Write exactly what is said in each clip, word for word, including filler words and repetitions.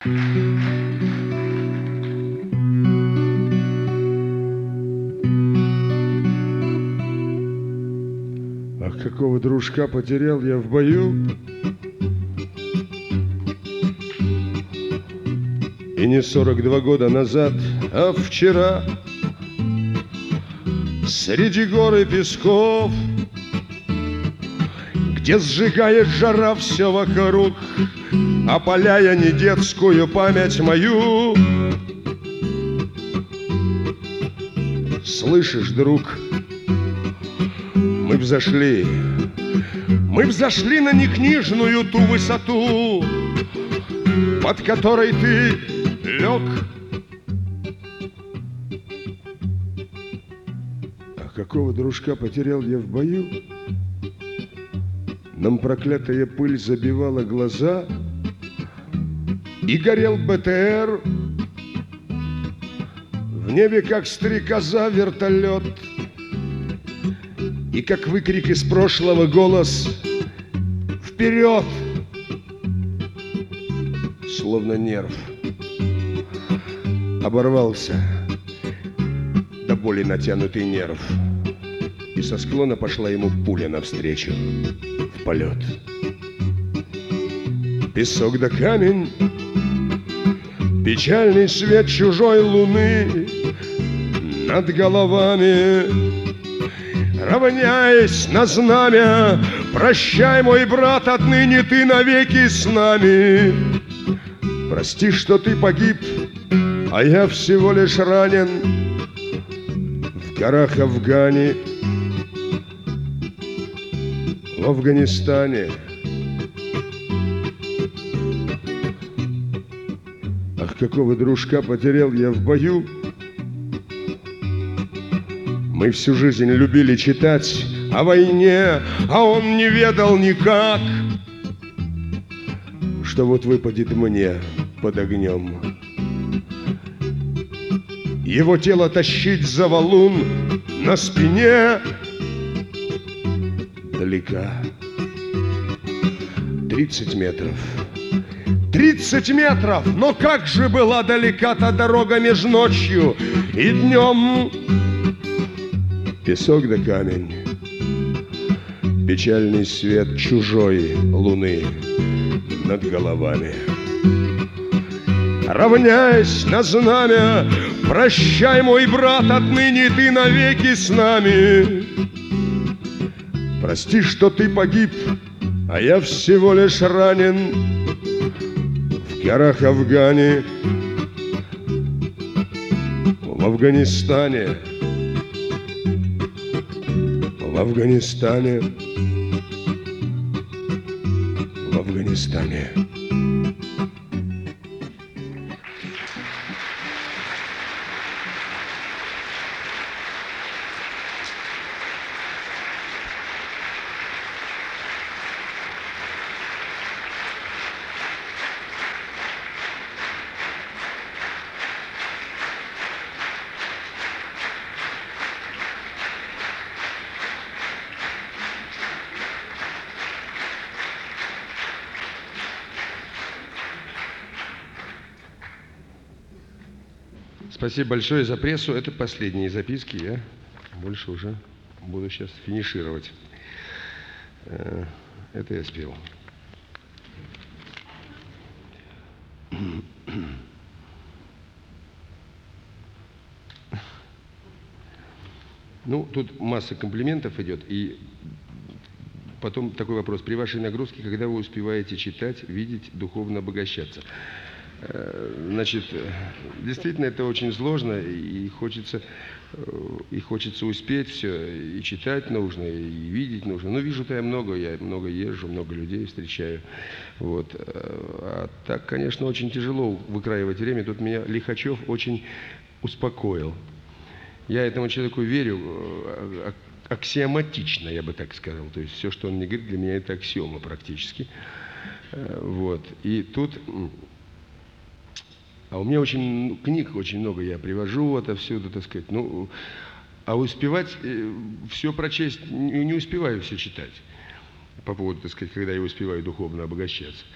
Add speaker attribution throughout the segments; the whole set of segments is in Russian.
Speaker 1: Ах, какого дружка потерял я в бою, и не сорок два года назад, а вчера, среди гор и песков, где сжигает жара все вокруг, опаляя не детскую память мою. Слышишь, друг, мы взошли, мы взошли на некнижную ту высоту, под которой ты лег. А какого дружка потерял я в бою? Нам проклятая пыль забивала глаза, и горел БТР. В небе, как стрекоза, вертолет, и как выкрик из прошлого голос «Вперед!» Словно нерв оборвался до боли натянутый нерв, и со склона пошла ему пуля навстречу в полет. Песок да камень, печальный свет чужой луны над головами, равняясь на знамя. Прощай, мой брат, отныне ты навеки с нами. Прости, что ты погиб, а я всего лишь ранен в горах Афгани, в Афганистане. Ах, какого дружка потерял я в бою. Мы всю жизнь любили читать о войне, а он не ведал никак, что вот выпадет мне под огнем его тело тащить за валун на спине. Далека тридцать метров, тридцать метров, но как же была далека та дорога между ночью и днем. Песок да камень, печальный свет чужой луны над головами, равняясь на знамя. Прощай, мой брат, отныне ты навеки с нами. Прости, что ты погиб, а я всего лишь ранен в горах Афгани, в Афганистане, в Афганистане, в Афганистане. Спасибо большое за прессу. Это последние записки. Я больше уже буду сейчас финишировать. Это я спел. Ну, тут масса комплиментов идет. И потом такой вопрос. При вашей нагрузке, когда вы успеваете читать, видеть, духовно обогащаться? Значит, действительно, это очень сложно, и хочется, и хочется успеть все, и читать нужно, и видеть нужно. Ну, вижу-то я много, я много езжу, много людей встречаю. Вот. А так, конечно, очень тяжело выкраивать время. Тут меня Лихачев очень успокоил. Я этому человеку верю аксиоматично, я бы так сказал. То есть все, что он мне говорит, для меня это аксиома практически. Вот. И тут... А у меня очень ну, книг очень много, я привожу отовсюду, так сказать. Ну, а успевать, э, все прочесть, не, не успеваю все читать. По поводу, так сказать, когда я успеваю духовно обогащаться.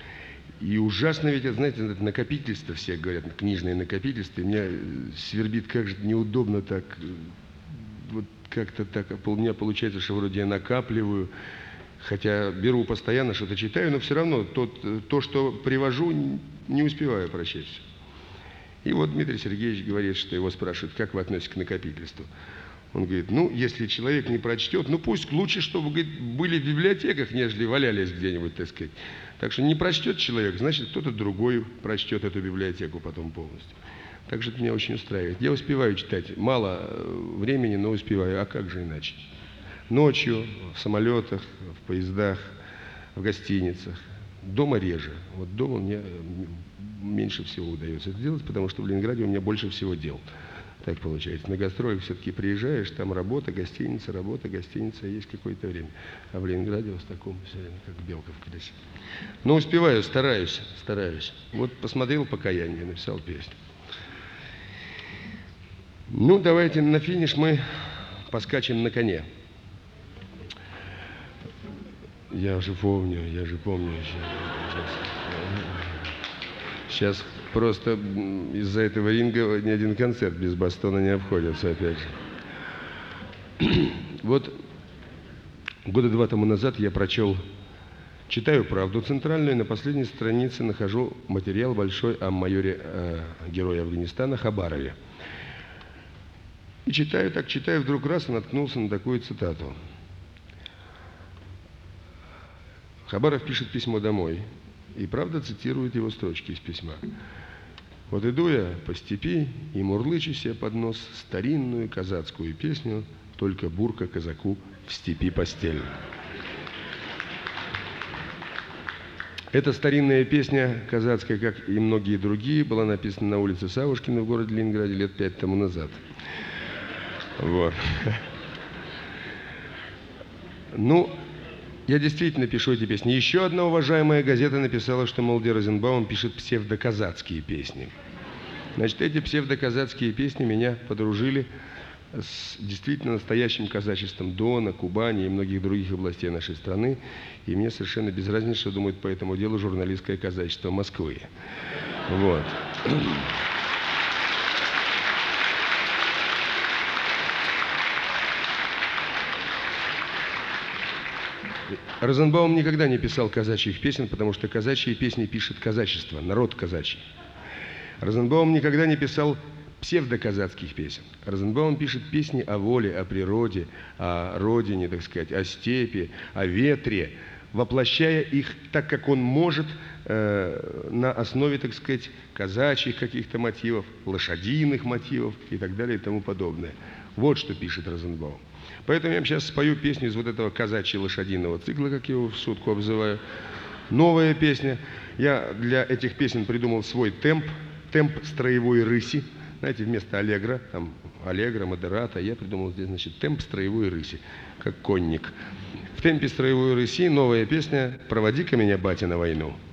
Speaker 1: И ужасно ведь, это, знаете, это накопительство, все говорят, книжное накопительство. И меня свербит, как же неудобно так, вот как-то так. У меня получается, что вроде я накапливаю, хотя беру постоянно, что-то читаю, но все равно тот, то, что привожу, не успеваю прочесть все. И вот Дмитрий Сергеевич говорит, что его спрашивают, как вы относитесь к накопительству. Он говорит, ну, если человек не прочтет, ну, пусть лучше, чтобы, говорит, были в библиотеках, нежели валялись где-нибудь, так сказать. Так что не прочтет человек, значит, кто-то другой прочтет эту библиотеку потом полностью. Так что это меня очень устраивает. Я успеваю читать. Мало времени, но успеваю. А как же иначе? Ночью, в самолетах, в поездах, в гостиницах. Дома реже. Вот дома мне меньше всего удается это делать, потому что в Ленинграде у меня больше всего дел. Так получается. На гастролях все-таки приезжаешь, там работа, гостиница, работа, гостиница, есть какое-то время. А в Ленинграде вот в таком все время, как белка в колесе. Но успеваю, стараюсь, стараюсь. Вот посмотрел «Покаяние», написал песню. Ну, давайте на финиш мы поскачем на коне. Я же помню, я же помню. Сейчас, сейчас просто из-за этого ринга ни один концерт без бастона не обходится, опять же. Вот года два тому назад я прочел, читаю «Правду центральную», и на последней странице нахожу материал большой о майоре, э, герое Афганистана Хабарове. И читаю, так читаю, вдруг раз и наткнулся на такую цитату. Хабаров пишет письмо домой, и правда цитирует его строчки из письма. «Вот иду я по степи и мурлычу себе под нос старинную казацкую песню, только бурка казаку в степи постель». Эта старинная песня казацкая, как и многие другие, была написана на улице Савушкина в городе Ленинграде лет пять тому назад. Вот. Ну, я действительно пишу эти песни. Еще одна уважаемая газета написала, что, мол, Ди Розенбаум пишет псевдоказацкие песни. Значит, эти псевдоказацкие песни меня подружили с действительно настоящим казачеством Дона, Кубани и многих других областей нашей страны. И мне совершенно без разницы, что думает по этому делу журналистское казачество Москвы. Вот. Розенбаум никогда не писал казачьих песен, потому что казачьи песни пишет казачество, народ казачий. Розенбаум никогда не писал псевдоказацких песен. Розенбаум пишет песни о воле, о природе, о родине, так сказать, о степи, о ветре, воплощая их так, как он может, э, на основе, так сказать, казачьих каких-то мотивов, лошадиных мотивов и так далее и тому подобное. Вот что пишет Розенбаум. Поэтому я вам сейчас спою песню из вот этого казачьего-лошадиного цикла, как я его в шутку обзываю. Новая песня. Я для этих песен придумал свой темп, темп строевой рыси. Знаете, вместо аллегро, там аллегро, модерата, я придумал здесь, значит, темп строевой рыси, как конник. В темпе строевой рыси новая песня «Проводи-ка меня, батя, на войну».